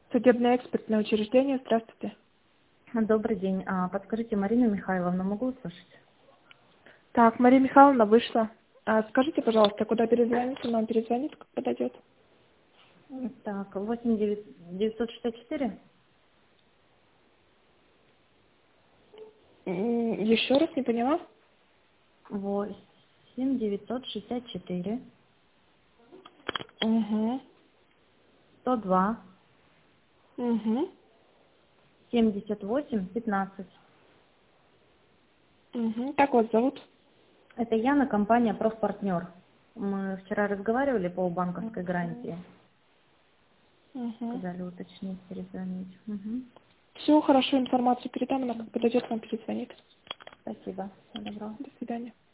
Судебное экспертное учреждение. Здравствуйте. Добрый день. Подскажите, Марина Михайловна, могу услышать? Так, Мария Михайловна вышла. Скажите, пожалуйста, куда перезвонить? Она перезвонит, как подойдет. Так, 8964? Еще раз не поняла? 8964 Угу. 102 Угу. 78 15. Угу. Как вас зовут? Это Яна, компания «Профпартнер». Мы вчера разговаривали по банковской гарантии. Угу. Сказали уточнить, перезвонить. Угу. Все, хорошо, информацию передам, она как подойдет, вам перезвонит. Спасибо. Всего доброго. До свидания.